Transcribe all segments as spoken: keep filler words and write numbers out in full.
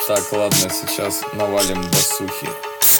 Так, ладно, сейчас навалим басухи.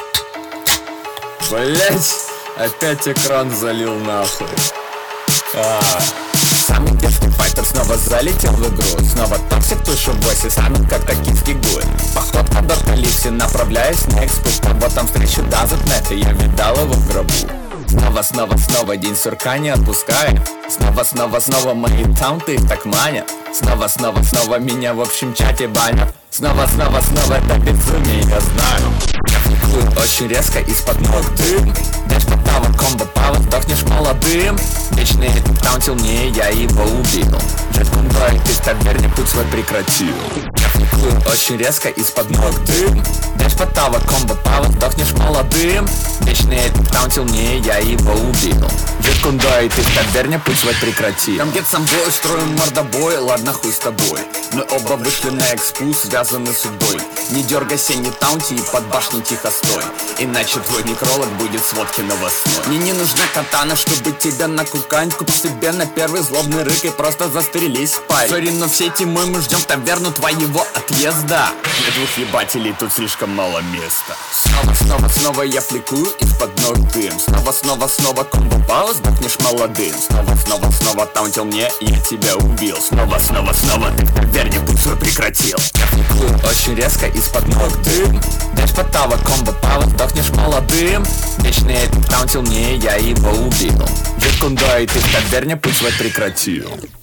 Блять, опять экран залил нахуй. А. Самый дерзкий файтер снова залетел в игру. Снова токсик, тушу в войсе, самый как токийский гуд. Поход по Доркалипсе, направляюсь на экспорт. Вот там встречу Дазетнет, и я видал его в гробу. Снова, снова, снова день сурка не отпускает. Снова, снова, снова мои таунты их так манят. Снова, снова, снова меня в общем чате банят. Снова, снова, снова это безумие, я знаю. Фликует очень резко из-под ног дым. Дэш потава, комбо пава, сдохнешь молодым. Вечный этот таунтил мне, я его убил. Джет Кундой, ты в таверне путь свой прекратил. Фликует очень резко из-под ног дым. Дэш потава, комбо пава, сдохнешь молодым. Вечный этот таунтил мне, я его убил. Джет Кундой, ты в таверне путь свой прекратил. Там где-то сам бой, строим мордобой, ладно хуй с тобой. Мы оба вышли на экспу, связаны судьбой. Не дергайся, не таунти и под башней тихо стой. Иначе твой некролог будет сводки новостной. Мне не нужна катана, чтобы тебя накуканить. Купи себе на первый злобный рык и просто застрелись в паре. Сори, но все тимы мы ждем таверну твоего отъезда. Для двух ебателей тут слишком мало места. Снова, снова, снова я фликую из-под ног дым. Снова, снова, снова комбо пауз, сдохнешь молодым. Снова, снова, снова таунтил мне, я тебя убил. Снова, снова, снова ты в таверне путь свой прекратил. Я фликую очень резко из-под ног дым. Дэш потава, комбо пава, сдохнешь молодым. Вечный этот таунтил мне, я его убил. Джет Кундой, ты в таверне путь свой прекратил.